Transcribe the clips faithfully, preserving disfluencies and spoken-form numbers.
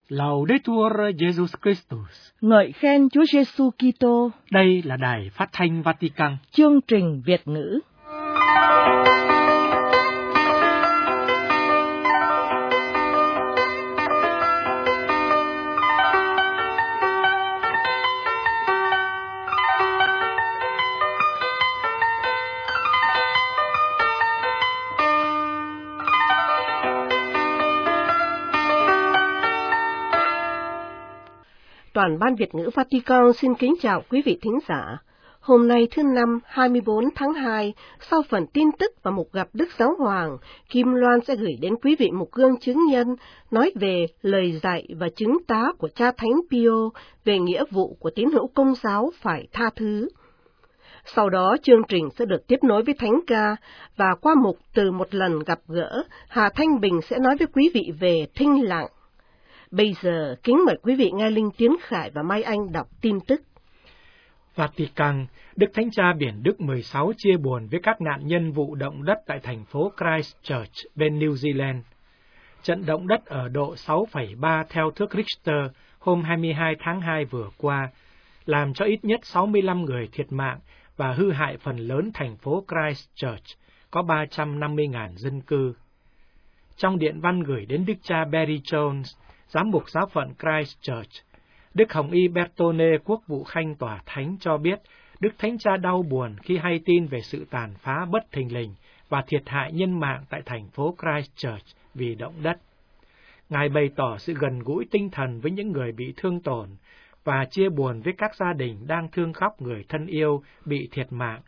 Laudetur Jesus Christus. Ngợi khen Chúa Giêsu Kitô. Đây là Đài Phát thanh Vatican. Chương trình Việt ngữ. Toàn ban Việt ngữ Vatican xin kính chào quý vị thính giả. Hôm nay thứ Năm hai mươi bốn tháng hai, sau phần tin tức và mục gặp Đức Giáo Hoàng, Kim Loan sẽ gửi đến quý vị một gương chứng nhân nói về lời dạy và chứng tá của cha Thánh Pio về nghĩa vụ của tín hữu Công giáo phải tha thứ. Sau đó chương trình sẽ được tiếp nối với thánh ca, và qua mục Từ một lần gặp gỡ, Hà Thanh Bình sẽ nói với quý vị về thinh lặng. Bây giờ, kính mời quý vị nghe Linh Tiến Khải và Mai Anh đọc tin tức. Vatican, Đức Thánh Cha Biển Đức mười sáu chia buồn với các nạn nhân vụ động đất tại thành phố Christchurch, bên New Zealand. Trận động đất ở độ sáu phẩy ba theo thước Richter hôm hai mươi hai tháng hai vừa qua, làm cho ít nhất sáu mươi lăm người thiệt mạng và hư hại phần lớn thành phố Christchurch, có ba trăm năm mươi nghìn dân cư. Trong điện văn gửi đến Đức cha Barry Jones, Giám mục giáo phận Christchurch, Đức Hồng Y Bertone Quốc vụ Khanh Tòa Thánh cho biết Đức Thánh Cha đau buồn khi hay tin về sự tàn phá bất thình lình và thiệt hại nhân mạng tại thành phố Christchurch vì động đất. Ngài bày tỏ sự gần gũi tinh thần với những người bị thương tổn và chia buồn với các gia đình đang thương khóc người thân yêu bị thiệt mạng.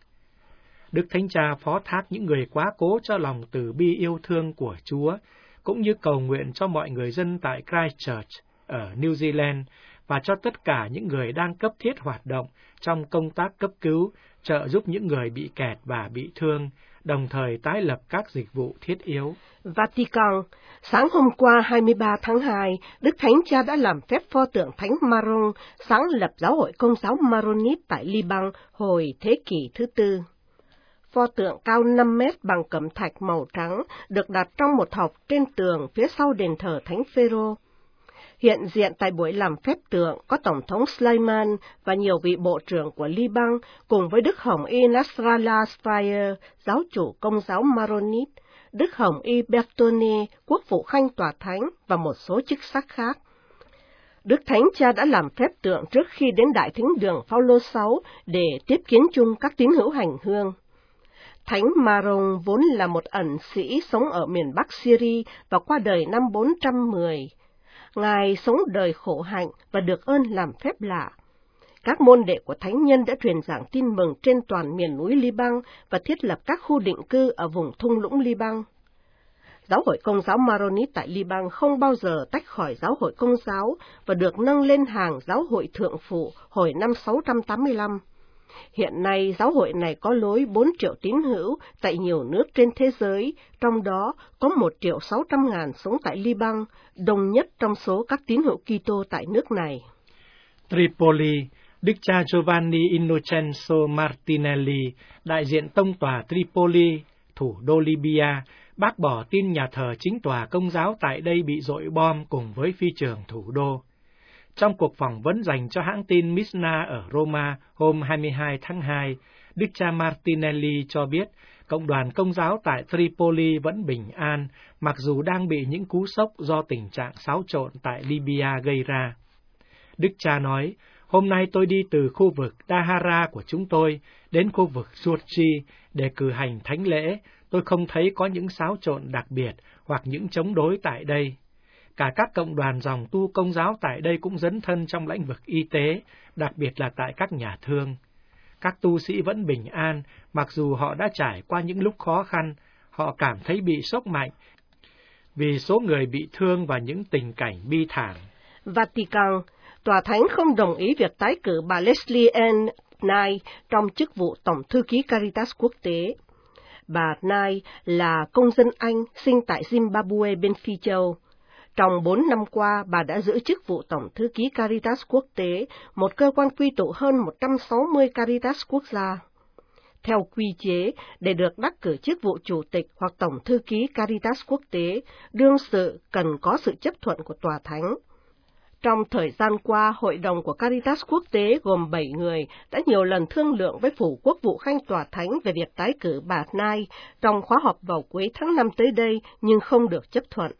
Đức Thánh Cha phó thác những người quá cố cho lòng từ bi yêu thương của Chúa, cũng như cầu nguyện cho mọi người dân tại Christchurch ở New Zealand và cho tất cả những người đang cấp thiết hoạt động trong công tác cấp cứu, trợ giúp những người bị kẹt và bị thương, đồng thời tái lập các dịch vụ thiết yếu. Vatican, sáng hôm qua hai mươi ba tháng hai, Đức Thánh Cha đã làm phép pho tượng Thánh Maron, sáng lập giáo hội Công giáo Maronit tại Liban hồi thế kỷ thứ tư. Pho tượng cao năm mét bằng cẩm thạch màu trắng được đặt trong một hộc trên tường phía sau đền thờ Thánh Phêrô. Hiện diện tại buổi làm phép tượng có Tổng thống Sleiman và nhiều vị bộ trưởng của Liban cùng với Đức Hồng Y Nasrallah Speyer, giáo chủ Công giáo Maronit, Đức Hồng Y Bertone, Quốc vụ Khanh Tòa Thánh và một số chức sắc khác. Đức Thánh Cha đã làm phép tượng trước khi đến Đại Thính đường Phaolô sáu để tiếp kiến chung các tín hữu hành hương. Thánh Maron vốn là một ẩn sĩ sống ở miền Bắc Syria và qua đời năm bốn trăm mười. Ngài sống đời khổ hạnh và được ơn làm phép lạ. Các môn đệ của thánh nhân đã truyền giảng tin mừng trên toàn miền núi Liban và thiết lập các khu định cư ở vùng thung lũng Liban. Giáo hội Công giáo Maronit tại Liban không bao giờ tách khỏi giáo hội Công giáo và được nâng lên hàng giáo hội thượng phụ hồi năm sáu trăm tám mươi lăm. Hiện nay, giáo hội này có lối bốn triệu tín hữu tại nhiều nước trên thế giới, trong đó có một triệu sáu trăm ngàn sống tại Liban, đông nhất trong số các tín hữu Kitô tại nước này. Tripoli, Đức cha Giovanni Innocenzo Martinelli, đại diện tông tòa Tripoli, thủ đô Libya, bác bỏ tin nhà thờ chính tòa Công giáo tại đây bị dội bom cùng với phi trường thủ đô. Trong cuộc phỏng vấn dành cho hãng tin Misna ở Roma hôm hai mươi hai tháng hai, Đức cha Martinelli cho biết cộng đoàn Công giáo tại Tripoli vẫn bình an, mặc dù đang bị những cú sốc do tình trạng xáo trộn tại Libya gây ra. Đức cha nói, hôm nay tôi đi từ khu vực Dahara của chúng tôi đến khu vực Surchi để cử hành thánh lễ, tôi không thấy có những xáo trộn đặc biệt hoặc những chống đối tại đây. Cả các cộng đoàn dòng tu Công giáo tại đây cũng dấn thân trong lĩnh vực y tế, đặc biệt là tại các nhà thương. Các tu sĩ vẫn bình an, mặc dù họ đã trải qua những lúc khó khăn, họ cảm thấy bị sốc mạnh vì số người bị thương và những tình cảnh bi thảm. Vatican, Tòa Thánh không đồng ý việc tái cử bà Leslie Ann Knight trong chức vụ Tổng thư ký Caritas quốc tế. Bà Knight là công dân Anh, sinh tại Zimbabwe bên Phi Châu. Trong bốn năm qua, bà đã giữ chức vụ Tổng thư ký Caritas quốc tế, một cơ quan quy tụ hơn một trăm sáu mươi Caritas quốc gia. Theo quy chế, để được đắc cử chức vụ Chủ tịch hoặc Tổng thư ký Caritas quốc tế, đương sự cần có sự chấp thuận của Tòa Thánh. Trong thời gian qua, Hội đồng của Caritas quốc tế gồm bảy người đã nhiều lần thương lượng với Phủ Quốc vụ Khanh Tòa Thánh về việc tái cử bà Nai trong khóa họp vào cuối tháng năm tới đây, nhưng không được chấp thuận.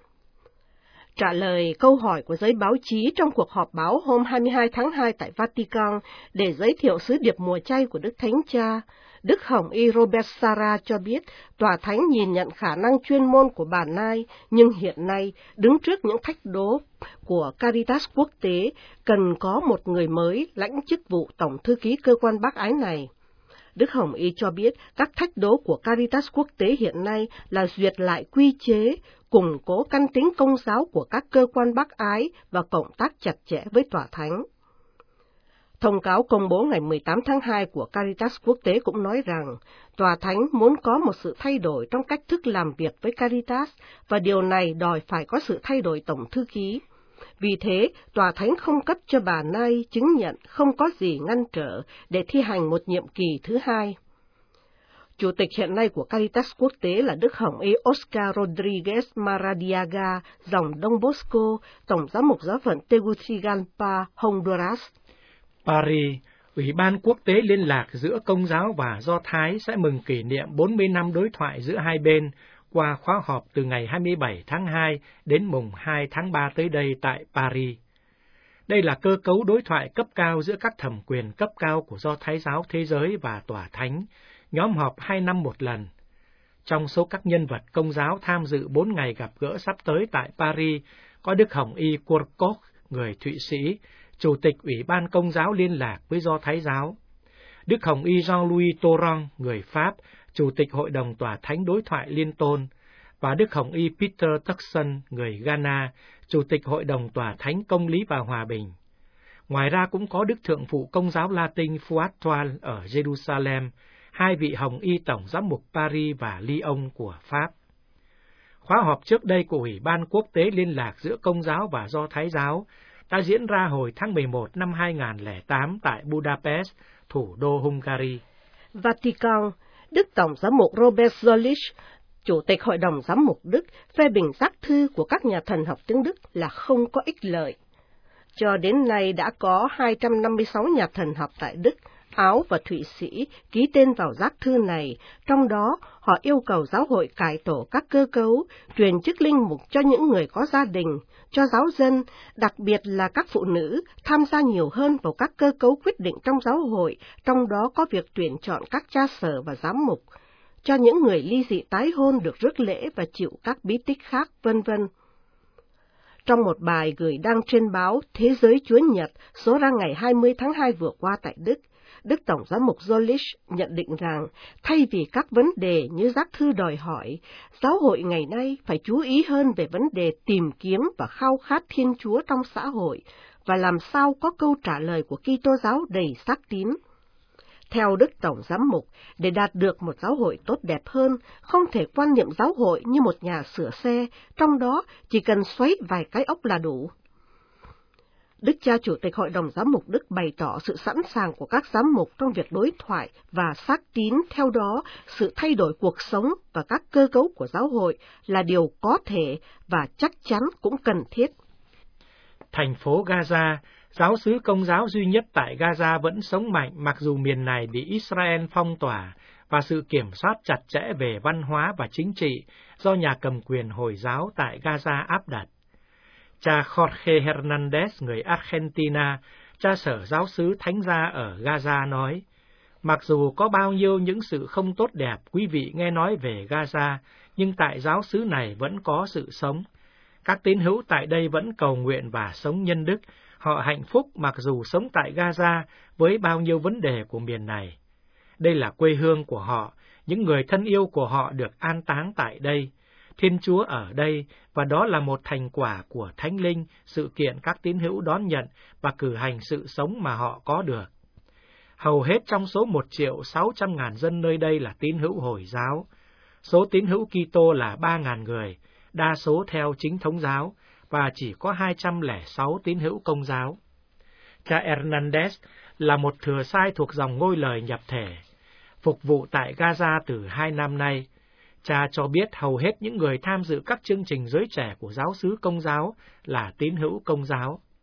Trả lời câu hỏi của giới báo chí trong cuộc họp báo hôm hai mươi hai tháng hai tại Vatican để giới thiệu sứ điệp mùa chay của Đức Thánh Cha, Đức Hồng Y Robert Sarra cho biết Tòa Thánh nhìn nhận khả năng chuyên môn của bà Nai, nhưng hiện nay, đứng trước những thách đố của Caritas quốc tế, cần có một người mới lãnh chức vụ Tổng thư ký cơ quan bác ái này. Đức Hồng Y cho biết các thách đố của Caritas quốc tế hiện nay là duyệt lại quy chế, củng cố căn tính công giáo của các cơ quan bác ái và cộng tác chặt chẽ với Tòa Thánh. Thông cáo công bố ngày mười tám tháng hai của Caritas quốc tế cũng nói rằng Tòa Thánh muốn có một sự thay đổi trong cách thức làm việc với Caritas và điều này đòi phải có sự thay đổi tổng thư ký. Vì thế, Tòa Thánh không cấp cho bà Nai chứng nhận không có gì ngăn trở để thi hành một nhiệm kỳ thứ hai. Chủ tịch hiện nay của Caritas quốc tế là Đức Hồng Y Oscar Rodriguez Maradiaga, dòng Đông Bosco, Tổng giám mục giáo phận Tegucigalpa, Honduras. Paris, Ủy ban quốc tế liên lạc giữa Công giáo và Do Thái sẽ mừng kỷ niệm bốn mươi năm đối thoại giữa hai bên qua khóa họp từ ngày hai mươi bảy tháng hai đến mùng hai tháng ba tới đây tại Paris. Đây là cơ cấu đối thoại cấp cao giữa các thẩm quyền cấp cao của Do Thái giáo thế giới và Tòa Thánh, nhóm họp hai năm một lần. Trong số các nhân vật Công giáo tham dự bốn ngày gặp gỡ sắp tới tại Paris, có Đức Hồng Y Kurkov, người Thụy Sĩ, Chủ tịch Ủy ban Công giáo liên lạc với Do Thái giáo, Đức Hồng Y Jean-Louis Tauran, người Pháp, Chủ tịch Hội đồng Tòa Thánh Đối thoại Liên tôn, và Đức Hồng Y Peter Turkson, người Ghana, Chủ tịch Hội đồng Tòa Thánh Công lý và Hòa bình. Ngoài ra cũng có Đức Thượng phụ Công giáo Latin Fuad Toal ở Jerusalem, hai vị Hồng Y Tổng giám mục Paris và Lyon của Pháp. Khóa họp trước đây của Ủy ban Quốc tế liên lạc giữa Công giáo và Do Thái giáo đã diễn ra hồi tháng mười một năm hai nghìn không trăm lẻ tám tại Budapest, thủ đô Hungary. Vatican, Đức Tổng giám mục Robert Zolich, Chủ tịch Hội đồng Giám mục Đức, phê bình giác thư của các nhà thần học tiếng Đức là không có ích lợi. Cho đến nay đã có hai trăm năm mươi sáu nhà thần học tại Đức, Áo và Thụy Sĩ ký tên vào giác thư này, trong đó họ yêu cầu giáo hội cải tổ các cơ cấu, truyền chức linh mục cho những người có gia đình, cho giáo dân, đặc biệt là các phụ nữ, tham gia nhiều hơn vào các cơ cấu quyết định trong giáo hội, trong đó có việc tuyển chọn các cha sở và giám mục, cho những người ly dị tái hôn được rước lễ và chịu các bí tích khác, vân vân. Trong một bài gửi đăng trên báo Thế giới Chúa Nhật số ra ngày hai mươi tháng hai vừa qua tại Đức, Đức Tổng giám mục Zolich nhận định rằng, thay vì các vấn đề như giác thư đòi hỏi, giáo hội ngày nay phải chú ý hơn về vấn đề tìm kiếm và khao khát Thiên Chúa trong xã hội, và làm sao có câu trả lời của Kitô giáo đầy xác tín. Theo Đức Tổng giám mục, để đạt được một giáo hội tốt đẹp hơn, không thể quan niệm giáo hội như một nhà sửa xe, trong đó chỉ cần xoáy vài cái ốc là đủ. Đức cha Chủ tịch Hội đồng Giám mục Đức bày tỏ sự sẵn sàng của các giám mục trong việc đối thoại và xác tín, theo đó sự thay đổi cuộc sống và các cơ cấu của giáo hội là điều có thể và chắc chắn cũng cần thiết. Thành phố Gaza, giáo xứ Công giáo duy nhất tại Gaza vẫn sống mạnh mặc dù miền này bị Israel phong tỏa và sự kiểm soát chặt chẽ về văn hóa và chính trị do nhà cầm quyền Hồi giáo tại Gaza áp đặt. Cha Jorge Hernandez, người Argentina, cha sở giáo xứ Thánh gia ở Gaza nói, mặc dù có bao nhiêu những sự không tốt đẹp quý vị nghe nói về Gaza, nhưng tại giáo xứ này vẫn có sự sống. Các tín hữu tại đây vẫn cầu nguyện và sống nhân đức, họ hạnh phúc mặc dù sống tại Gaza với bao nhiêu vấn đề của miền này. Đây là quê hương của họ, những người thân yêu của họ được an táng tại đây. Thiên Chúa ở đây, và đó là một thành quả của Thánh Linh, sự kiện các tín hữu đón nhận và cử hành sự sống mà họ có được. Hầu hết trong số một triệu sáu trăm ngàn dân nơi đây là tín hữu Hồi giáo. Số tín hữu Kitô là ba ngàn người, đa số theo chính thống giáo, và chỉ có hai trăm lẻ sáu tín hữu Công giáo. Cha Hernandez là một thừa sai thuộc dòng Ngôi Lời nhập thể, phục vụ tại Gaza từ hai năm nay. Cha cho biết hầu hết những người tham dự các chương trình giới trẻ của giáo xứ Công giáo là tín hữu Công giáo.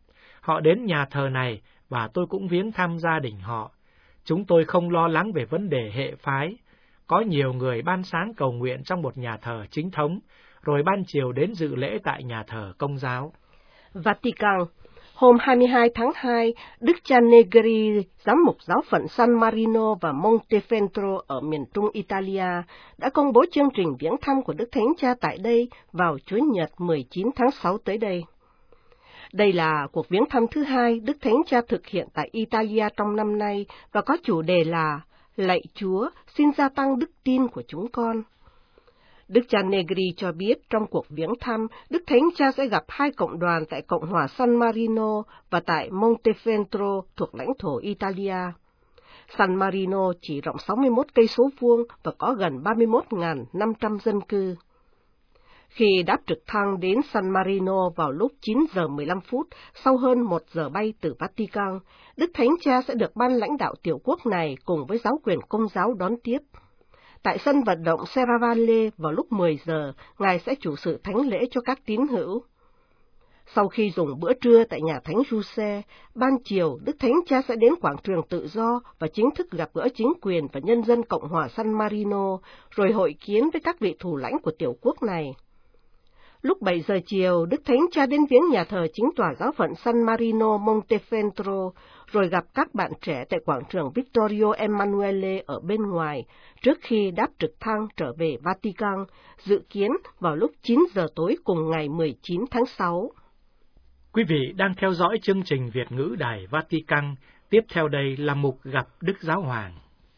Họ đến nhà thờ này và tôi cũng viếng thăm gia đình họ. Chúng tôi không lo lắng về vấn đề hệ phái. Có nhiều người ban sáng cầu nguyện trong một nhà thờ chính thống, rồi ban chiều đến dự lễ tại nhà thờ Công giáo. Vatican. Hôm hai mươi hai tháng hai, Đức cha Negri, giám mục giáo phận San Marino và Montefeltro ở miền trung Italia, đã công bố chương trình viếng thăm của Đức Thánh Cha tại đây vào Chủ nhật mười chín tháng sáu tới đây. Đây là cuộc viếng thăm thứ hai Đức Thánh Cha thực hiện tại Italia trong năm nay và có chủ đề là Lạy Chúa, xin gia tăng đức tin của chúng con. Đức cha Negri cho biết trong cuộc viếng thăm, Đức Thánh Cha sẽ gặp hai cộng đoàn tại Cộng hòa San Marino và tại Montefeltro thuộc lãnh thổ Italia. San Marino chỉ rộng sáu mươi mốt cây số vuông và có gần ba mươi mốt nghìn năm trăm dân cư. Khi đáp trực thăng đến San Marino vào lúc chín giờ mười lăm phút, sau hơn một giờ bay từ Vatican, Đức Thánh Cha sẽ được ban lãnh đạo tiểu quốc này cùng với giáo quyền Công giáo đón tiếp. Tại sân vận động Serravalle vào lúc mười giờ, Ngài sẽ chủ sự thánh lễ cho các tín hữu. Sau khi dùng bữa trưa tại nhà Thánh Giuse, ban chiều Đức Thánh Cha sẽ đến quảng trường Tự do và chính thức gặp gỡ chính quyền và nhân dân Cộng hòa San Marino, rồi hội kiến với các vị thủ lãnh của tiểu quốc này. Lúc bảy giờ chiều, Đức Thánh Cha đến viếng nhà thờ chính tòa giáo phận San Marino Montefeltro, rồi gặp các bạn trẻ tại quảng trường Vittorio Emanuele ở bên ngoài, trước khi đáp trực thăng trở về Vatican, dự kiến vào lúc chín giờ tối cùng ngày mười chín tháng sáu. Quý vị đang theo dõi chương trình Việt ngữ Đài Vatican. Tiếp theo đây là mục gặp Đức Giáo Hoàng.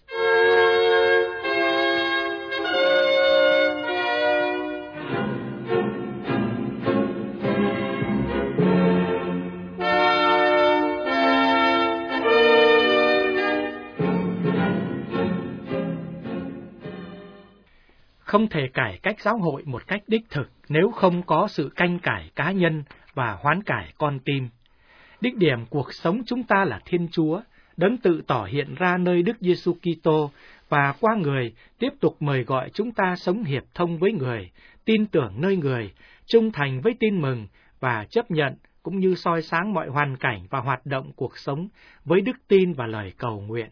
Không thể cải cách giáo hội một cách đích thực nếu không có sự canh cải cá nhân và hoán cải con tim. Đích điểm cuộc sống chúng ta là Thiên Chúa, đấng tự tỏ hiện ra nơi Đức Giêsu Kitô và qua người tiếp tục mời gọi chúng ta sống hiệp thông với người, tin tưởng nơi người, trung thành với tin mừng và chấp nhận cũng như soi sáng mọi hoàn cảnh và hoạt động cuộc sống với đức tin và lời cầu nguyện.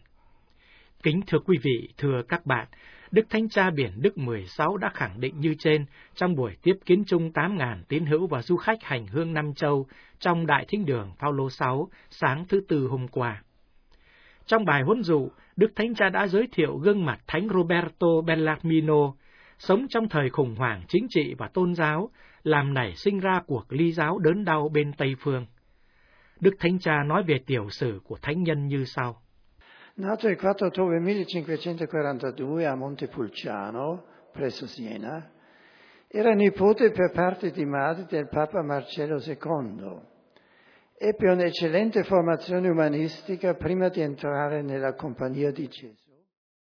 Kính thưa quý vị, thưa các bạn, Đức Thánh Cha Biển Đức mười sáu đã khẳng định như trên trong buổi tiếp kiến chung tám nghìn tín hữu và du khách hành hương năm châu trong Đại Thính đường Phaolô sáu sáng thứ Tư hôm qua. Trong bài huấn dụ, Đức Thánh Cha đã giới thiệu gương mặt Thánh Roberto Bellarmino, sống trong thời khủng hoảng chính trị và tôn giáo, làm nảy sinh ra cuộc ly giáo đớn đau bên Tây Phương. Đức Thánh Cha nói về tiểu sử của thánh nhân như sau. Nato il quattro ottobre millecinquecentoquarantadue a Montepulciano, presso Siena, era nipote per parte di madre del Papa Marcello secondo. Ebbe un'eccellente formazione umanistica prima di entrare nella Compagnia di Gesù.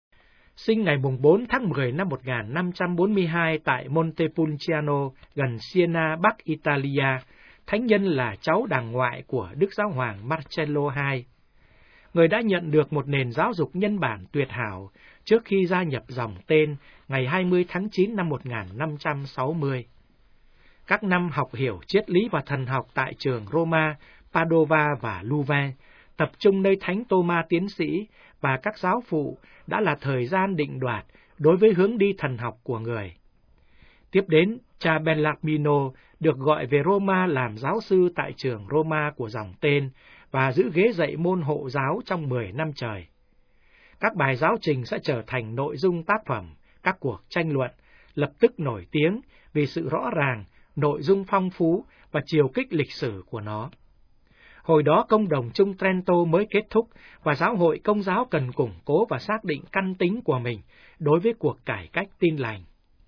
Sinh ngày bốn tháng mười năm một nghìn năm trăm bốn mươi hai tại Montepulciano, gần Siena, Bắc Italia, thánh nhân là cháu đàng ngoại của Đức Giáo hoàng Marcello đệ nhị. Người đã nhận được một nền giáo dục nhân bản tuyệt hảo trước khi gia nhập dòng tên ngày hai mươi tháng chín năm một nghìn năm trăm sáu mươi. Các năm học hiểu triết lý và thần học tại trường Roma, Padova và Louvain, tập trung nơi Thánh Tô-ma tiến sĩ và các giáo phụ đã là thời gian định đoạt đối với hướng đi thần học của người. Tiếp đến, cha Bellarmino được gọi về Roma làm giáo sư tại trường Roma của dòng tên và giữ ghế dạy môn hộ giáo trong mười năm trời. Các bài giáo trình sẽ trở thành nội dung tác phẩm, các cuộc tranh luận, lập tức nổi tiếng vì sự rõ ràng, nội dung phong phú và chiều kích lịch sử của nó. Hồi đó công đồng chung Trento mới kết thúc và giáo hội Công giáo cần củng cố và xác định căn tính của mình đối với cuộc cải cách tin lành.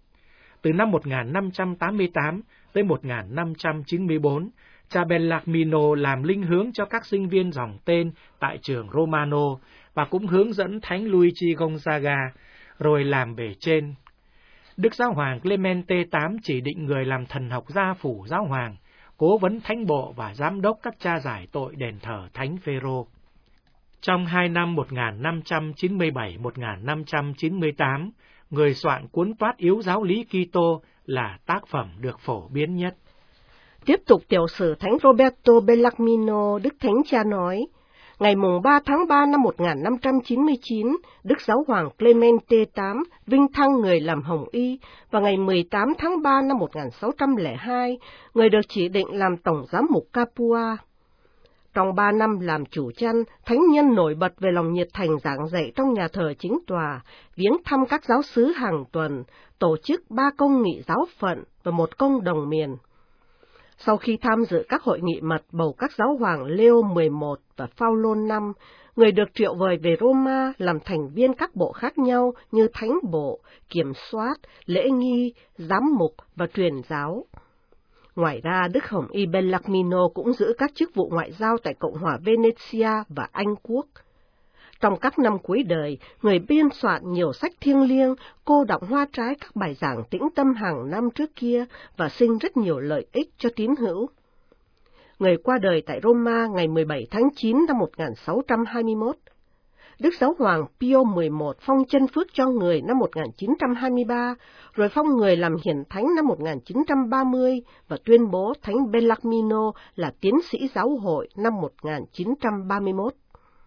Từ năm một nghìn năm trăm tám mươi tám tới một nghìn năm trăm chín mươi tư, cha Bellarmino làm linh hướng cho các sinh viên dòng tên tại trường Romano và cũng hướng dẫn Thánh Luigi Gonzaga, rồi làm bề trên. Đức Giáo hoàng Clemente đệ tám chỉ định người làm thần học gia phủ giáo hoàng, cố vấn thánh bộ và giám đốc các cha giải tội đền thờ Thánh Phêrô. Trong hai năm một nghìn năm trăm chín mươi bảy đến một nghìn năm trăm chín mươi tám, người soạn cuốn Toát yếu giáo lý Kitô là tác phẩm được phổ biến nhất. Tiếp tục tiểu sử Thánh Roberto Bellarmino, Đức Thánh Cha nói, ngày mùng ba tháng ba năm một nghìn năm trăm chín mươi chín, Đức Giáo hoàng Clemente đệ tám vinh thăng người làm hồng y, và ngày mười tám tháng ba năm một nghìn sáu trăm lẻ hai, người được chỉ định làm tổng giám mục Capua. Trong ba năm làm chủ chăn, thánh nhân nổi bật về lòng nhiệt thành giảng dạy trong nhà thờ chính tòa, viếng thăm các giáo xứ hàng tuần, tổ chức ba công nghị giáo phận và một công đồng miền. Sau khi tham dự các hội nghị mật bầu các giáo hoàng Leo mười một và Phaolô năm, người được triệu vời về Roma làm thành viên các bộ khác nhau như thánh bộ, kiểm soát, lễ nghi, giám mục và truyền giáo. Ngoài ra, Đức Hồng Y Bellarmino cũng giữ các chức vụ ngoại giao tại Cộng hòa Venezia và Anh Quốc. Trong các năm cuối đời, người biên soạn nhiều sách thiêng liêng, cô đọng hoa trái các bài giảng tĩnh tâm hàng năm trước kia và sinh rất nhiều lợi ích cho tín hữu. Người qua đời tại Roma ngày mười bảy tháng chín năm một nghìn sáu trăm hai mươi mốt. Đức Giáo hoàng Pio mười một phong chân phước cho người năm một nghìn chín trăm hai mươi ba, rồi phong người làm hiển thánh năm một nghìn chín trăm ba mươi và tuyên bố Thánh Bellarmino là tiến sĩ giáo hội năm một nghìn chín trăm ba mươi mốt.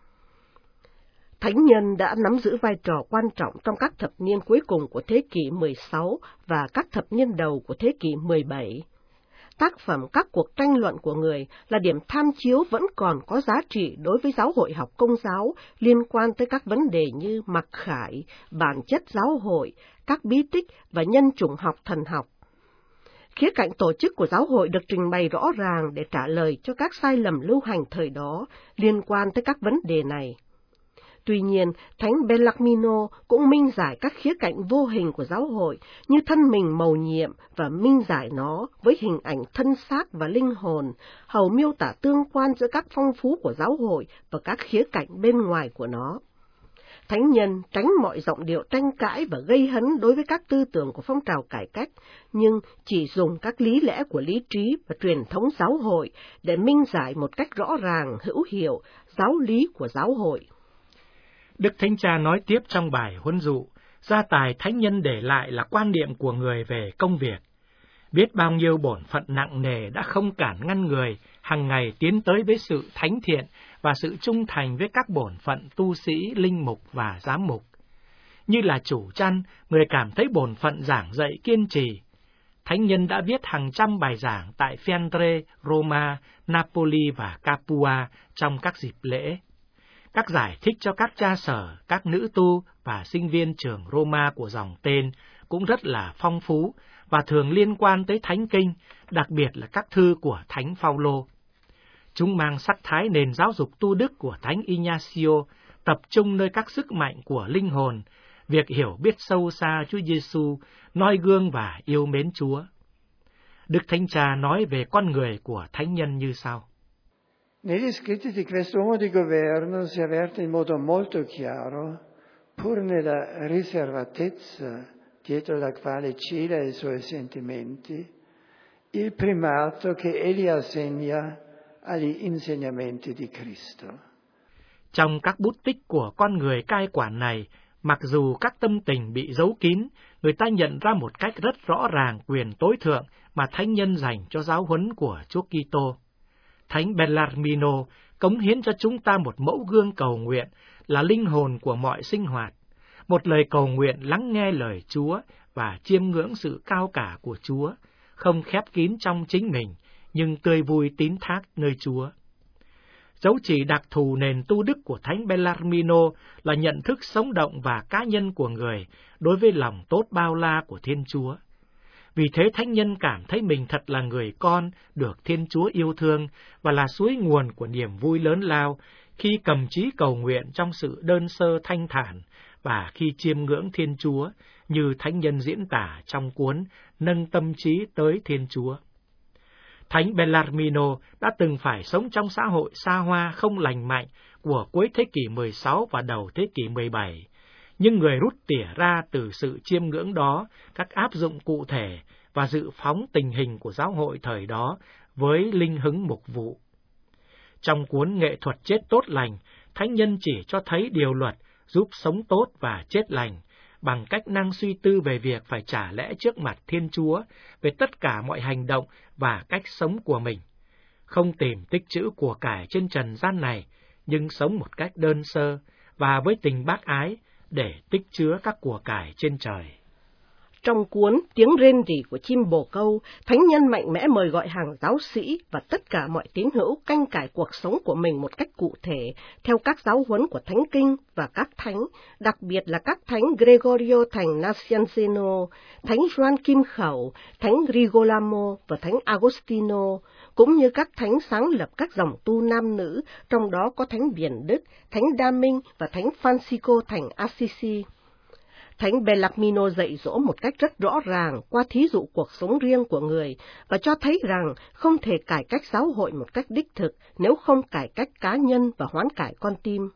Thánh nhân đã nắm giữ vai trò quan trọng trong các thập niên cuối cùng của thế kỷ mười sáu và các thập niên đầu của thế kỷ mười bảy. Tác phẩm Các cuộc tranh luận của người là điểm tham chiếu vẫn còn có giá trị đối với giáo hội học Công giáo liên quan tới các vấn đề như mặc khải, bản chất giáo hội, các bí tích và nhân chủng học thần học. Khía cạnh tổ chức của giáo hội được trình bày rõ ràng để trả lời cho các sai lầm lưu hành thời đó liên quan tới các vấn đề này. Tuy nhiên, Thánh Bellarmino cũng minh giải các khía cạnh vô hình của giáo hội như thân mình mầu nhiệm và minh giải nó với hình ảnh thân xác và linh hồn, hầu miêu tả tương quan giữa các phong phú của giáo hội và các khía cạnh bên ngoài của nó. Thánh nhân tránh mọi giọng điệu tranh cãi và gây hấn đối với các tư tưởng của phong trào cải cách, nhưng chỉ dùng các lý lẽ của lý trí và truyền thống giáo hội để minh giải một cách rõ ràng, hữu hiệu, giáo lý của giáo hội. Đức Thánh Cha nói tiếp trong bài huấn dụ, gia tài thánh nhân để lại là quan niệm của người về công việc. Biết bao nhiêu bổn phận nặng nề đã không cản ngăn người hàng ngày tiến tới với sự thánh thiện và sự trung thành với các bổn phận tu sĩ, linh mục và giám mục. Như là chủ chăn, người cảm thấy bổn phận giảng dạy kiên trì. Thánh nhân đã viết hàng trăm bài giảng tại Fiandre, Roma, Napoli và Capua trong các dịp lễ. Các giải thích cho các cha sở, các nữ tu và sinh viên trường Roma của dòng tên cũng rất là phong phú và thường liên quan tới Thánh Kinh, đặc biệt là các thư của Thánh Phaolô. Chúng mang sắc thái nền giáo dục tu đức của Thánh Ignacio, tập trung nơi các sức mạnh của linh hồn, việc hiểu biết sâu xa Chúa Giêsu, noi gương và yêu mến Chúa. Đức Thánh Cha nói về con người của thánh nhân như sau. Negli scritti di quest'uomo di governo si avverte in modo molto chiaro, pur nella riservatezza dietro la quale cela i suoi sentimenti, il primato che egli assegna agli insegnamenti di Cristo. Trong các bút tích của con người cai quản này, mặc dù các tâm tình bị giấu kín, người ta nhận ra một cách rất rõ ràng quyền tối thượng mà thánh nhân dành cho giáo huấn của Chúa Kitô. Thánh Bellarmino cống hiến cho chúng ta một mẫu gương cầu nguyện là linh hồn của mọi sinh hoạt, một lời cầu nguyện lắng nghe lời Chúa và chiêm ngưỡng sự cao cả của Chúa, không khép kín trong chính mình, nhưng tươi vui tín thác nơi Chúa. Dấu chỉ đặc thù nền tu đức của Thánh Bellarmino là nhận thức sống động và cá nhân của người đối với lòng tốt bao la của Thiên Chúa. Vì thế thánh nhân cảm thấy mình thật là người con được Thiên Chúa yêu thương và là suối nguồn của niềm vui lớn lao khi cầm chí cầu nguyện trong sự đơn sơ thanh thản và khi chiêm ngưỡng Thiên Chúa như thánh nhân diễn tả trong cuốn Nâng tâm trí tới Thiên Chúa. Thánh Bellarmino đã từng phải sống trong xã hội xa hoa không lành mạnh của cuối thế kỷ mười sáu và đầu thế kỷ mười bảy, nhưng người rút tỉa ra từ sự chiêm ngưỡng đó các áp dụng cụ thể và dự phóng tình hình của giáo hội thời đó với linh hứng mục vụ. Trong cuốn Nghệ thuật chết tốt lành, thánh nhân chỉ cho thấy điều luật giúp sống tốt và chết lành, bằng cách năng suy tư về việc phải trả lẽ trước mặt Thiên Chúa về tất cả mọi hành động và cách sống của mình, không tìm tích trữ của cải trên trần gian này, nhưng sống một cách đơn sơ và với tình bác ái để tích chứa các của cải trên trời. Trong cuốn Tiếng rên rỉ của chim bồ câu, thánh nhân mạnh mẽ mời gọi hàng giáo sĩ và tất cả mọi tín hữu canh cải cuộc sống của mình một cách cụ thể, theo các giáo huấn của Thánh Kinh và các thánh, đặc biệt là các thánh Gregorio thành Nacianceno, thánh Gioan Kim Khẩu, thánh Girolamo và thánh Agostino, cũng như các thánh sáng lập các dòng tu nam nữ, trong đó có thánh Biển Đức, thánh Đa Minh và thánh Francisco thành Assisi. Thánh Bellarmino dạy dỗ một cách rất rõ ràng qua thí dụ cuộc sống riêng của người và cho thấy rằng không thể cải cách giáo hội một cách đích thực nếu không cải cách cá nhân và hoán cải con tim.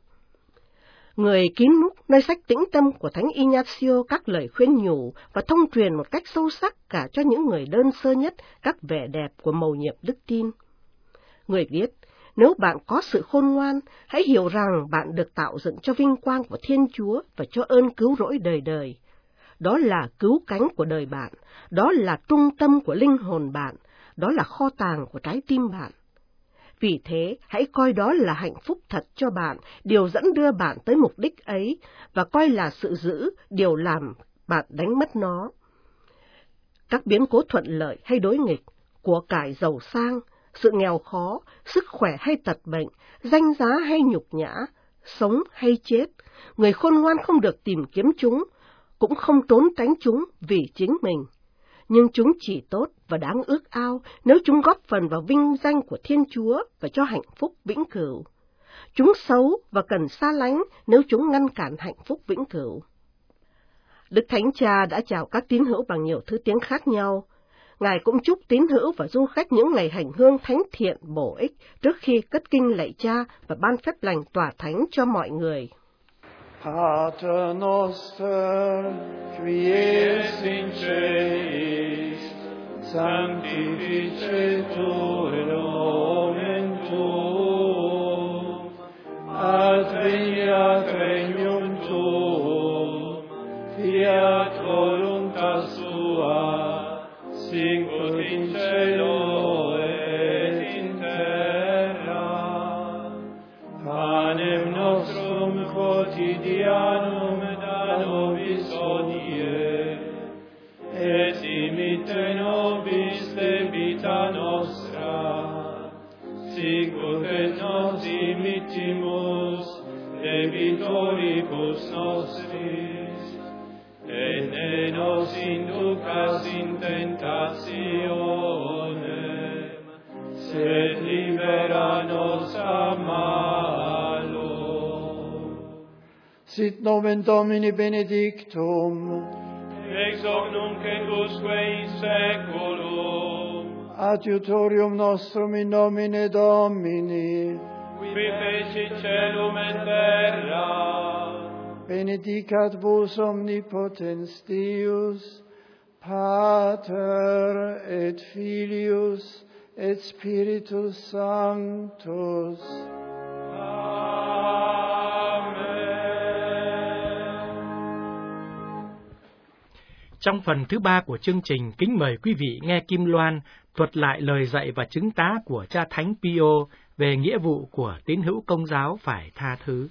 Người kín núp nơi sách tĩnh tâm của Thánh Ignacio các lời khuyên nhủ và thông truyền một cách sâu sắc cả cho những người đơn sơ nhất các vẻ đẹp của mầu nhiệm đức tin. Người viết, nếu bạn có sự khôn ngoan, hãy hiểu rằng bạn được tạo dựng cho vinh quang của Thiên Chúa và cho ơn cứu rỗi đời đời. Đó là cứu cánh của đời bạn, đó là trung tâm của linh hồn bạn, đó là kho tàng của trái tim bạn. Vì thế, hãy coi đó là hạnh phúc thật cho bạn, điều dẫn đưa bạn tới mục đích ấy, và coi là sự giữ, điều làm bạn đánh mất nó. Các biến cố thuận lợi hay đối nghịch, của cải giàu sang, sự nghèo khó, sức khỏe hay tật bệnh, danh giá hay nhục nhã, sống hay chết, người khôn ngoan không được tìm kiếm chúng, cũng không trốn tránh chúng vì chính mình. Nhưng chúng chỉ tốt và đáng ước ao nếu chúng góp phần vào vinh danh của Thiên Chúa và cho hạnh phúc vĩnh cửu. Chúng xấu và cần xa lánh nếu chúng ngăn cản hạnh phúc vĩnh cửu. Đức Thánh Cha đã chào các tín hữu bằng nhiều thứ tiếng khác nhau. Ngài cũng chúc tín hữu và du khách những ngày hành hương thánh thiện bổ ích trước khi cất kinh lạy Cha và ban phép lành tỏa thánh cho mọi người. Pater noster, qui es in celis, sanctificetur nomen tuum, adveniat regnum tuum, fiat voluntas tua, sicut in cielo et in terra. Panem nostrum quotidianum da nobis hodie, et dimitte nobis debita nostra, sicut et nos dimittimus debitoribus nostris, et ne nos inducas in tentationem, sed libera nos a malo. Sit nomen Domini benedictum, ex hoc nunc et usque in saeculum. adiutorium nostrum in nomine Domini, Qui fecit celum et terra. benedicat vos omnipotens Deus, Pater et Filius et Spiritus Sanctus. Trong phần thứ ba của chương trình, kính mời quý vị nghe Kim Loan thuật lại lời dạy và chứng tá của cha Thánh Pio về nghĩa vụ của tín hữu Công giáo phải tha thứ.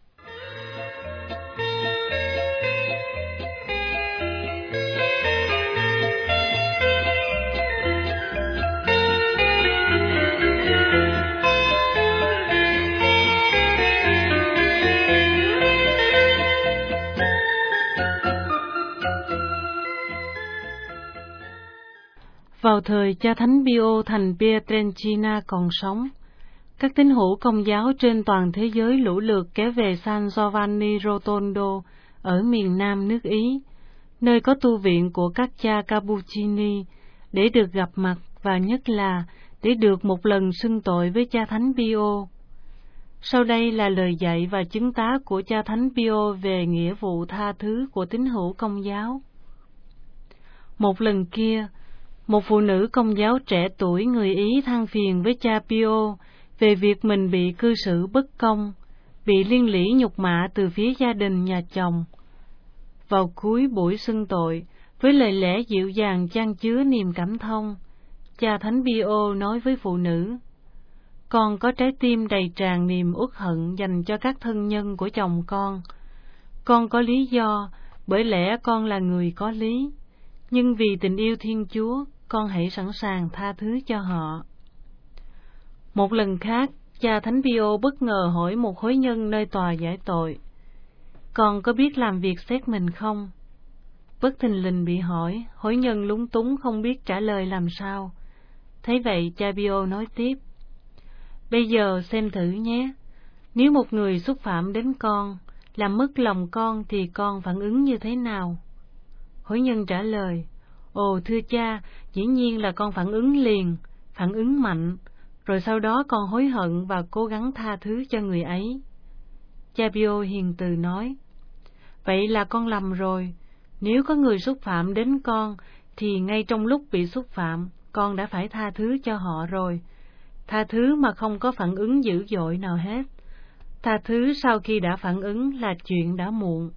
Vào thời cha Thánh Pio thành Pietrelcina còn sống, các tín hữu Công giáo trên toàn thế giới lũ lượt kéo về San Giovanni Rotondo ở miền nam nước Ý, nơi có tu viện của các cha Cappuccini, để được gặp mặt và nhất là để được một lần xưng tội với cha Thánh Pio. Sau đây là lời dạy và chứng tá của cha Thánh Pio về nghĩa vụ tha thứ của tín hữu Công giáo. Một lần kia, một phụ nữ Công giáo trẻ tuổi người Ý than phiền với cha Pio về việc mình bị cư xử bất công, bị liên lỉ nhục mạ từ phía gia đình nhà chồng. vào cuối buổi xưng tội, với lời lẽ dịu dàng chan chứa niềm cảm thông, cha Thánh Pio nói với phụ nữ: Con có trái tim đầy tràn niềm uất hận dành cho các thân nhân của chồng con. Con có lý do, bởi lẽ con là người có lý, nhưng vì tình yêu Thiên Chúa, con hãy sẵn sàng tha thứ cho họ. Một lần khác, cha Thánh Pio bất ngờ hỏi một hối nhân nơi tòa giải tội: Con có biết làm việc xét mình không? Bất thình lình bị hỏi, hối nhân lúng túng không biết trả lời làm sao. Thấy vậy, cha Pio nói tiếp: Bây giờ xem thử nhé, nếu một người xúc phạm đến con, làm mất lòng con thì con phản ứng như thế nào? Hối nhân trả lời: Ồ thưa cha, dĩ nhiên là con phản ứng liền, phản ứng mạnh, rồi sau đó con hối hận và cố gắng tha thứ cho người ấy. Cha Pio hiền từ nói: Vậy là con lầm rồi. Nếu có người xúc phạm đến con, thì ngay trong lúc bị xúc phạm, con đã phải tha thứ cho họ rồi. Tha thứ mà không có phản ứng dữ dội nào hết. Tha thứ sau khi đã phản ứng là chuyện đã muộn.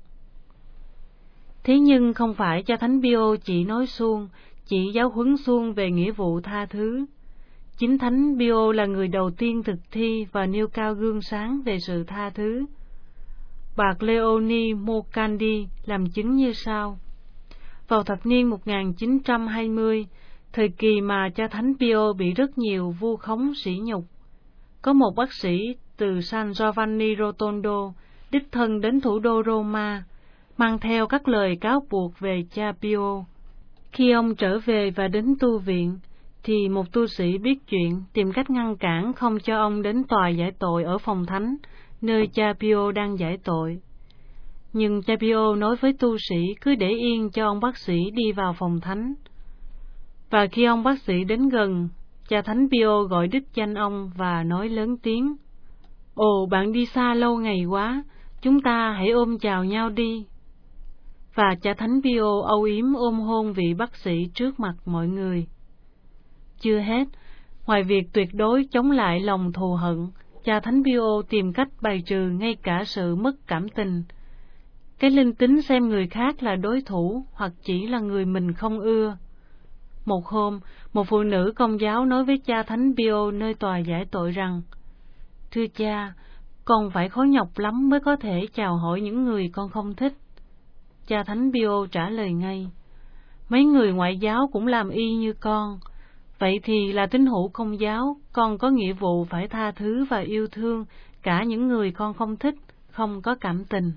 Thế nhưng không phải cha Thánh Pio chỉ nói suông, chỉ giáo huấn suông về nghĩa vụ tha thứ. Chính Thánh Pio là người đầu tiên thực thi và nêu cao gương sáng về sự tha thứ. Bà Leonie Mocandi làm chứng như sau: Vào thập niên một nghìn chín trăm hai mươi, thời kỳ mà cha Thánh Pio bị rất nhiều vu khống sỉ nhục, có một bác sĩ từ San Giovanni Rotondo đích thân đến thủ đô Roma, mang theo các lời cáo buộc về cha Pio. Khi ông trở về và đến tu viện, thì một tu sĩ biết chuyện tìm cách ngăn cản không cho ông đến tòa giải tội ở phòng thánh, nơi cha Pio đang giải tội. Nhưng cha Pio nói với tu sĩ cứ để yên cho ông bác sĩ đi vào phòng thánh. Và khi ông bác sĩ đến gần, cha Thánh Pio gọi đích danh ông và nói lớn tiếng: Ồ, bạn đi xa lâu ngày quá, chúng ta hãy ôm chào nhau đi. Và cha Thánh Pio âu yếm ôm hôn vị bác sĩ trước mặt mọi người. Chưa hết, ngoài việc tuyệt đối chống lại lòng thù hận, cha Thánh Pio tìm cách bày trừ ngay cả sự mất cảm tình. Cái linh tính xem người khác là đối thủ hoặc chỉ là người mình không ưa. Một hôm, một phụ nữ Công giáo nói với cha Thánh Pio nơi tòa giải tội rằng: Thưa cha, con phải khó nhọc lắm mới có thể chào hỏi những người con không thích. Cha Thánh Pio trả lời ngay: Mấy người ngoại giáo cũng làm y như con. Vậy thì là tín hữu Công giáo, con có nghĩa vụ phải tha thứ và yêu thương cả những người con không thích, không có cảm tình.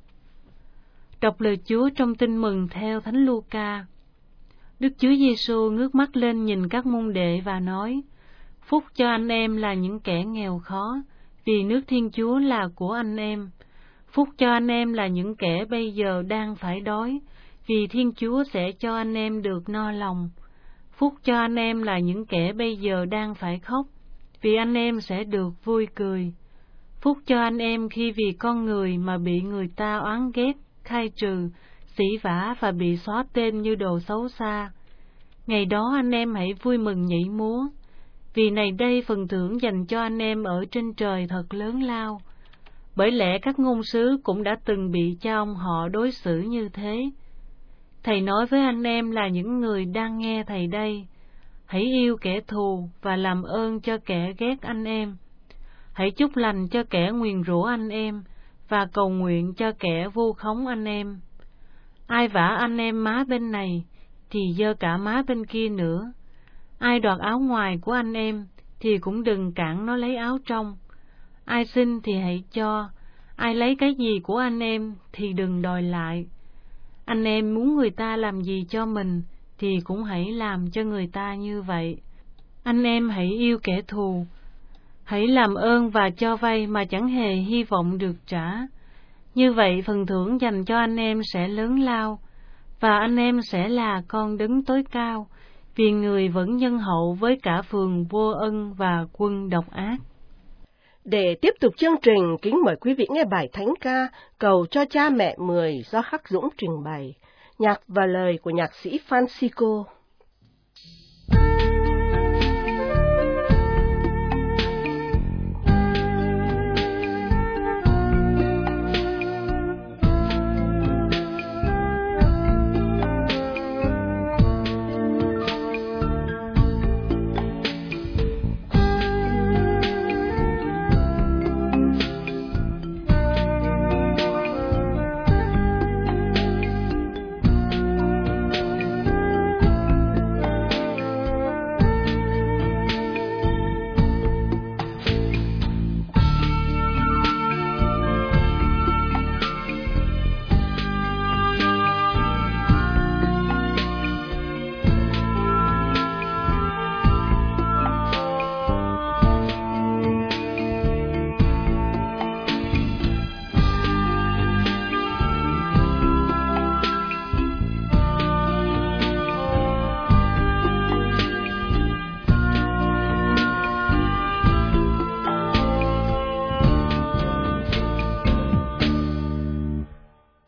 Đọc lời Chúa trong Tin Mừng theo Thánh Luca. Đức Chúa Giêsu ngước mắt lên nhìn các môn đệ và nói: Phúc cho anh em là những kẻ nghèo khó, vì nước Thiên Chúa là của anh em. Phúc cho anh em là những kẻ bây giờ đang phải đói, vì Thiên Chúa sẽ cho anh em được no lòng. Phúc cho anh em là những kẻ bây giờ đang phải khóc, vì anh em sẽ được vui cười. Phúc cho anh em khi vì con người mà bị người ta oán ghét, khai trừ, sỉ vả và bị xóa tên như đồ xấu xa. Ngày đó anh em hãy vui mừng nhảy múa, vì này đây phần thưởng dành cho anh em ở trên trời thật lớn lao. Bởi lẽ các ngôn sứ cũng đã từng bị cha ông họ đối xử như thế. Thầy nói với anh em là những người đang nghe thầy đây: hãy yêu kẻ thù và làm ơn cho kẻ ghét anh em. Hãy chúc lành cho kẻ nguyền rủa anh em và cầu nguyện cho kẻ vu khống anh em. Ai vả anh em má bên này thì giơ cả má bên kia nữa. Ai đoạt áo ngoài của anh em thì cũng đừng cản nó lấy áo trong. Ai xin thì hãy cho, ai lấy cái gì của anh em thì đừng đòi lại. Anh em muốn người ta làm gì cho mình thì cũng hãy làm cho người ta như vậy. Anh em hãy yêu kẻ thù, hãy làm ơn và cho vay mà chẳng hề hy vọng được trả. Như vậy phần thưởng dành cho anh em sẽ lớn lao, và anh em sẽ là con Đấng tối cao, vì người vẫn nhân hậu với cả phường vô ân và quân độc ác. Để tiếp tục chương trình, kính mời quý vị nghe bài thánh ca Cầu cho cha mẹ mười do Khắc Dũng trình bày, nhạc và lời của nhạc sĩ Francisco.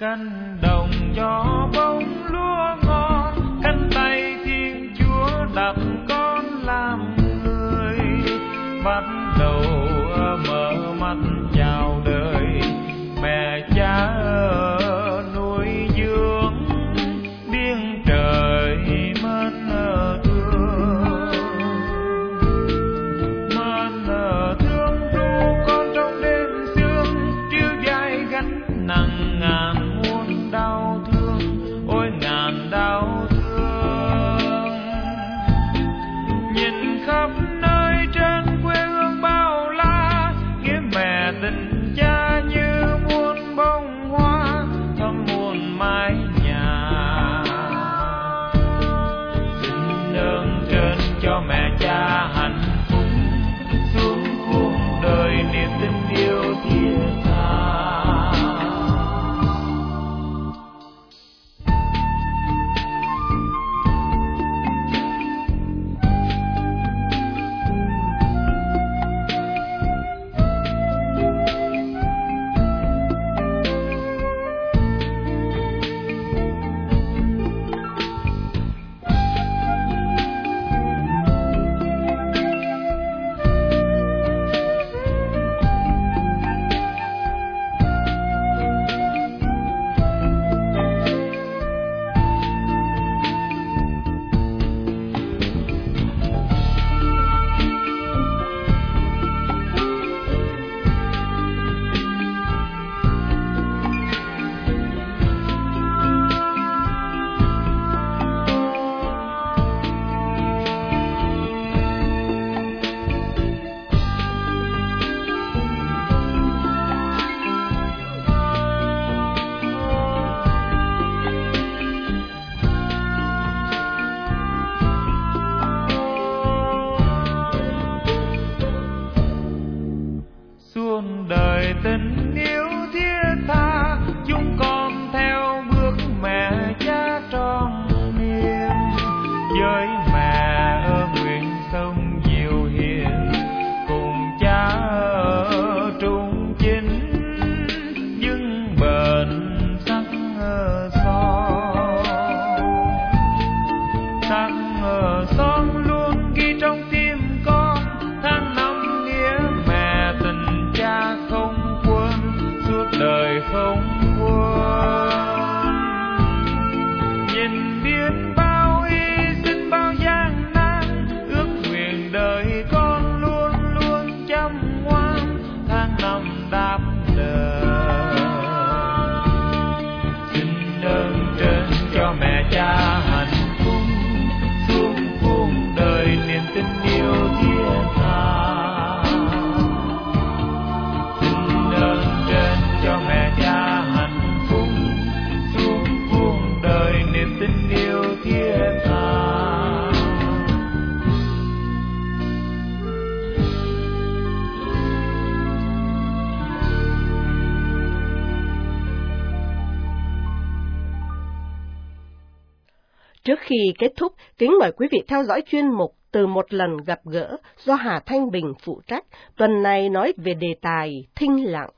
cánh đồng cho bông lúa ngon, cánh tay Thiên Chúa đặt con làm người, bắt đầu mở mắt chào đời mẹ cha ở núi dưỡng, biên trời mến thương, mến thương ru con trong đêm sương, treo vai gánh nặng ngàn muôn đau thương, ôi ngàn đau thương. Nhìn khắp nơi trên quê hương bao la, nghĩa mẹ tình cha như muôn bông hoa thơm muôn mái nhà. Xin ơn trên cho mẹ cha hạnh phúc, xuống cuộc đời niềm tin yêu thiết tha. Suôn đời tình yêu thiết tha, chúng con theo bước mẹ cha tròn niềm, với mẹ ở nguyện sông diệu hiền, cùng cha ở trung chính, dưng bền sắc son, sắc son luôn ghi trong tim con, tháng năm nghĩa mẹ tình cha không quên, suốt đời không quên. Nhìn biết bao hy sinh bao gian nan, ước nguyện đời con luôn luôn chăm ngoan, tháng năm đáp lời. Xin ơn trên cho mẹ cha hạnh phúc, suốt cuộc đời niềm tin yêu thiết tha. Xin ơn trên cho mẹ cha hạnh phúc, suốt cuộc đời niềm tin yêu thiết tha. Trước khi kết thúc, kính mời quý vị theo dõi chuyên mục Từ một lần gặp gỡ do Hà Thanh Bình phụ trách, tuần này nói về đề tài thinh lặng.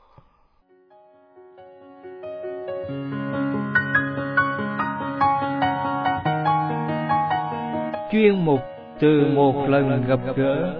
Chuyên mục Từ một lần gặp gỡ.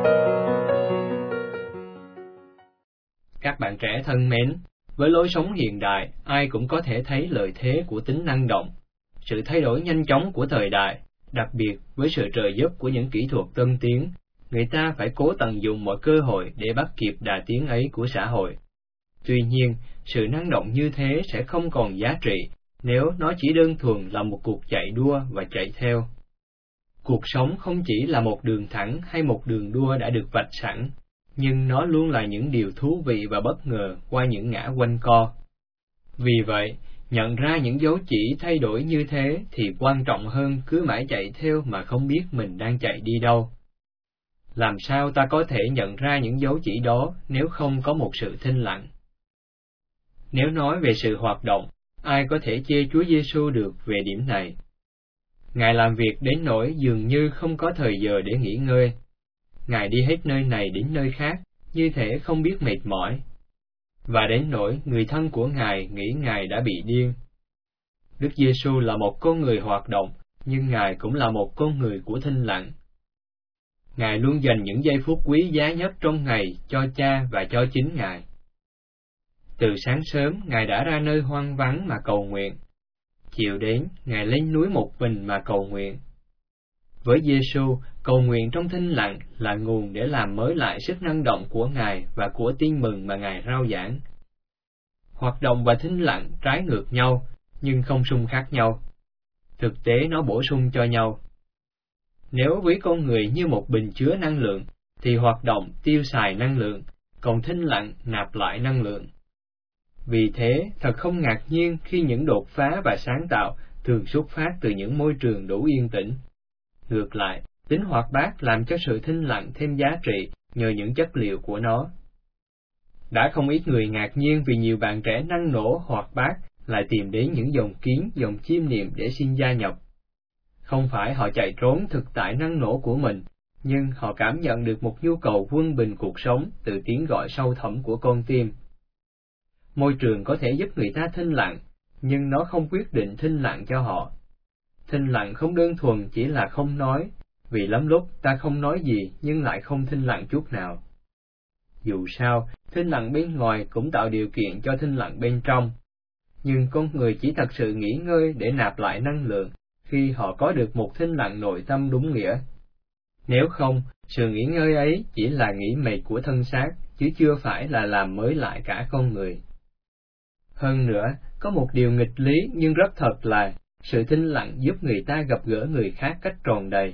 Các bạn trẻ thân mến, với lối sống hiện đại, ai cũng có thể thấy lợi thế của tính năng động. Sự thay đổi nhanh chóng của thời đại, đặc biệt với sự trợ giúp của những kỹ thuật tân tiến, người ta phải cố tận dụng mọi cơ hội để bắt kịp đà tiến ấy của xã hội. Tuy nhiên, sự năng động như thế sẽ không còn giá trị nếu nó chỉ đơn thuần là một cuộc chạy đua và chạy theo. Cuộc sống không chỉ là một đường thẳng hay một đường đua đã được vạch sẵn, nhưng nó luôn là những điều thú vị và bất ngờ qua những ngã quanh co. Vì vậy, nhận ra những dấu chỉ thay đổi như thế thì quan trọng hơn cứ mãi chạy theo mà không biết mình đang chạy đi đâu. Làm sao ta có thể nhận ra những dấu chỉ đó nếu không có một sự thinh lặng? Nếu nói về sự hoạt động, ai có thể chê Chúa Giêsu được về điểm này? Ngài làm việc đến nỗi dường như không có thời giờ để nghỉ ngơi. Ngài đi hết nơi này đến nơi khác, như thể không biết mệt mỏi. và đến nỗi người thân của Ngài nghĩ Ngài đã bị điên. Đức Giêsu là một con người hoạt động, nhưng Ngài cũng là một con người của thinh lặng. Ngài luôn dành những giây phút quý giá nhất trong ngày cho Cha và cho chính Ngài. Từ sáng sớm, Ngài đã ra nơi hoang vắng mà cầu nguyện. Chiều đến, Ngài lên núi một mình mà cầu nguyện. Với Giêsu, cầu nguyện trong thinh lặng là nguồn để làm mới lại sức năng động của Ngài và của tin mừng mà Ngài rao giảng. Hoạt động và thinh lặng trái ngược nhau, nhưng không xung khắc nhau. Thực tế nó bổ sung cho nhau. Nếu với con người như một bình chứa năng lượng, thì hoạt động tiêu xài năng lượng, còn thinh lặng nạp lại năng lượng. Vì thế, thật không ngạc nhiên khi những đột phá và sáng tạo thường xuất phát từ những môi trường đủ yên tĩnh. Ngược lại, tính hoạt bát làm cho sự thinh lặng thêm giá trị nhờ những chất liệu của nó. Đã không ít người ngạc nhiên vì nhiều bạn trẻ năng nổ hoạt bát lại tìm đến những dòng kiến, dòng chiêm niệm để xin gia nhập. Không phải họ chạy trốn thực tại năng nổ của mình, nhưng họ cảm nhận được một nhu cầu quân bình cuộc sống từ tiếng gọi sâu thẳm của con tim. Môi trường có thể giúp người ta thinh lặng, nhưng nó không quyết định thinh lặng cho họ. Thinh lặng không đơn thuần chỉ là không nói, vì lắm lúc ta không nói gì nhưng lại không thinh lặng chút nào. Dù sao, thinh lặng bên ngoài cũng tạo điều kiện cho thinh lặng bên trong. Nhưng con người chỉ thật sự nghỉ ngơi để nạp lại năng lượng khi họ có được một thinh lặng nội tâm đúng nghĩa. Nếu không, sự nghỉ ngơi ấy chỉ là nghỉ mệt của thân xác, chứ chưa phải là làm mới lại cả con người. Hơn nữa, có một điều nghịch lý nhưng rất thật là sự thinh lặng giúp người ta gặp gỡ người khác cách tròn đầy.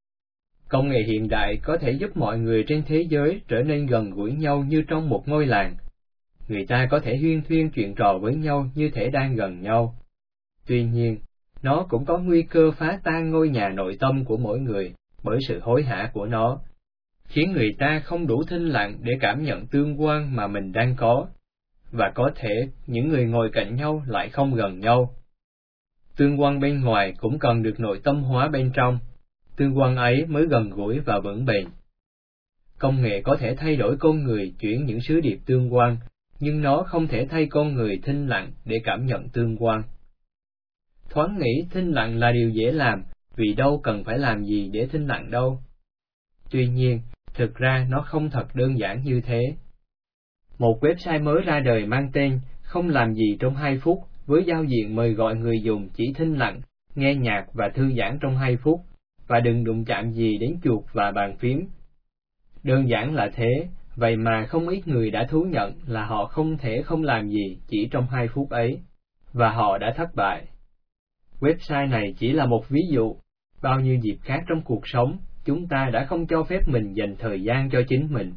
Công nghệ hiện đại có thể giúp mọi người trên thế giới trở nên gần gũi nhau như trong một ngôi làng. Người ta có thể huyên thuyên chuyện trò với nhau như thể đang gần nhau. Tuy nhiên, nó cũng có nguy cơ phá tan ngôi nhà nội tâm của mỗi người bởi sự hối hả của nó, khiến người ta không đủ thinh lặng để cảm nhận tương quan mà mình đang có, và có thể những người ngồi cạnh nhau lại không gần nhau. Tương quan bên ngoài cũng cần được nội tâm hóa bên trong, tương quan ấy mới gần gũi và vững bền. Công nghệ có thể thay đổi con người chuyển những sứ điệp tương quan, nhưng nó không thể thay con người thinh lặng để cảm nhận tương quan. Thoáng nghĩ thinh lặng là điều dễ làm, vì đâu cần phải làm gì để thinh lặng đâu. Tuy nhiên, thực ra nó không thật đơn giản như thế. Một website mới ra đời mang tên Không làm gì trong hai phút, với giao diện mời gọi người dùng chỉ thinh lặng, nghe nhạc và thư giãn trong hai phút, và đừng đụng chạm gì đến chuột và bàn phím. Đơn giản là thế, vậy mà không ít người đã thú nhận là họ không thể không làm gì chỉ trong hai phút ấy, và họ đã thất bại. Website này chỉ là một ví dụ, bao nhiêu dịp khác trong cuộc sống, chúng ta đã không cho phép mình dành thời gian cho chính mình.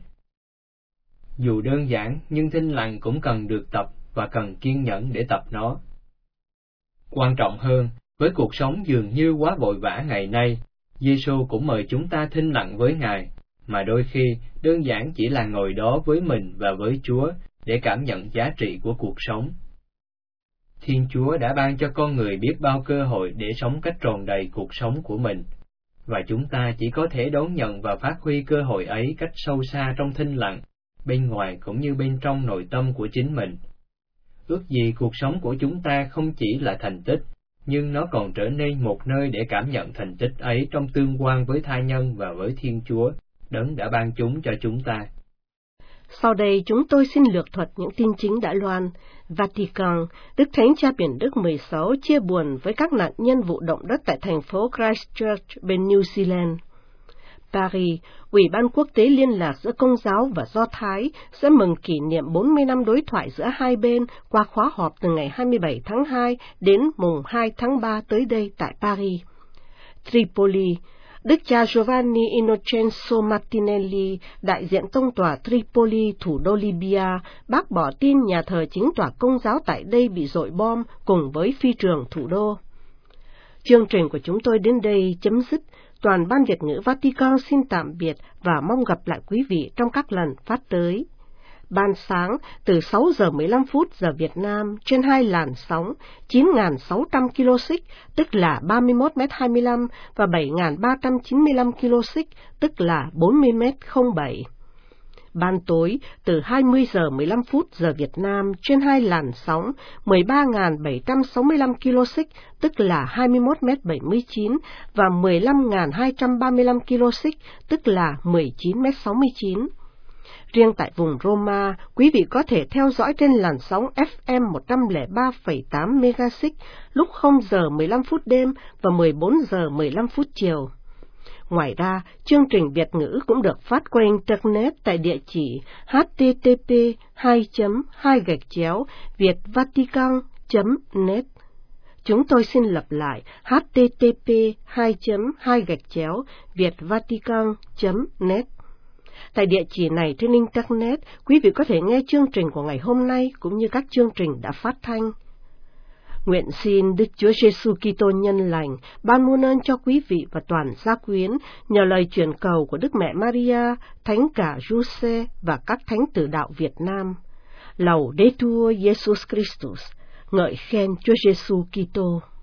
Dù đơn giản, nhưng thinh lặng cũng cần được tập và cần kiên nhẫn để tập nó. Quan trọng hơn, với cuộc sống dường như quá vội vã ngày nay, Giêsu cũng mời chúng ta thinh lặng với Ngài, mà đôi khi đơn giản chỉ là ngồi đó với mình và với Chúa để cảm nhận giá trị của cuộc sống. Thiên Chúa đã ban cho con người biết bao cơ hội để sống cách tròn đầy cuộc sống của mình, và chúng ta chỉ có thể đón nhận và phát huy cơ hội ấy cách sâu xa trong thinh lặng, bên ngoài cũng như bên trong nội tâm của chính mình. Ước gì cuộc sống của chúng ta không chỉ là thành tích, nhưng nó còn trở nên một nơi để cảm nhận thành tích ấy trong tương quan với tha nhân và với Thiên Chúa, Đấng đã ban chúng cho chúng ta. Sau đây chúng tôi xin lược thuật những tin chính đã loan. Vatican, Đức Thánh Cha Biển Đức mười sáu chia buồn với các nạn nhân vụ động đất tại thành phố Christchurch bên New Zealand. Paris, Ủy ban Quốc tế Liên lạc giữa Công giáo và Do Thái sẽ mừng kỷ niệm bốn mươi năm đối thoại giữa hai bên qua khóa họp từ ngày hai mươi bảy tháng hai đến mùng hai tháng ba tới đây tại Paris. Tripoli, Đức cha Giovanni Innocenzo Martinelli, đại diện tông tòa Tripoli, thủ đô Libya, bác bỏ tin nhà thờ chính tòa Công giáo tại đây bị dội bom cùng với phi trường thủ đô. Chương trình của chúng tôi đến đây chấm dứt. Toàn ban Việt ngữ Vatican xin tạm biệt và mong gặp lại quý vị trong các lần phát tới. Ban sáng từ sáu giờ mười lăm phút giờ Việt Nam trên hai làn sóng chín nghìn sáu trăm ki lô xích tức là ba mươi mốt mét hai mươi lăm và bảy nghìn ba trăm chín mươi lăm ki lô xích tức là bốn mươi mét không bảy. Ban tối từ hai mươi giờ mười lăm phút giờ Việt Nam trên hai làn sóng mười ba nghìn bảy trăm sáu mươi lăm ki-lô-xích, tức là hai mươi mốt mét bảy mươi chín, và mười lăm nghìn hai trăm ba mươi lăm ki-lô-xích, tức là mười chín mét sáu mươi chín. Riêng tại vùng Roma, quý vị có thể theo dõi trên làn sóng ép em một trăm lẻ ba phẩy tám mê-ga-xích lúc không giờ mười lăm phút đêm và mười bốn giờ mười lăm phút chiều. Ngoài ra, chương trình Việt ngữ cũng được phát qua Internet tại địa chỉ h t t p hai chấm hai gạch chéo vietvatican chấm net. Chúng tôi xin lặp lại h t t p hai chấm hai gạch chéo vietvatican chấm net. Tại địa chỉ này trên Internet, quý vị có thể nghe chương trình của ngày hôm nay cũng như các chương trình đã phát thanh. Nguyện xin Đức Chúa Giêsu Kitô nhân lành ban muôn ơn cho quý vị và toàn gia quyến nhờ lời truyền cầu của Đức Mẹ Maria, Thánh cả Giuse và các thánh tử đạo Việt Nam. Laudetur Jesus Christus, ngợi khen Chúa Giêsu Kitô.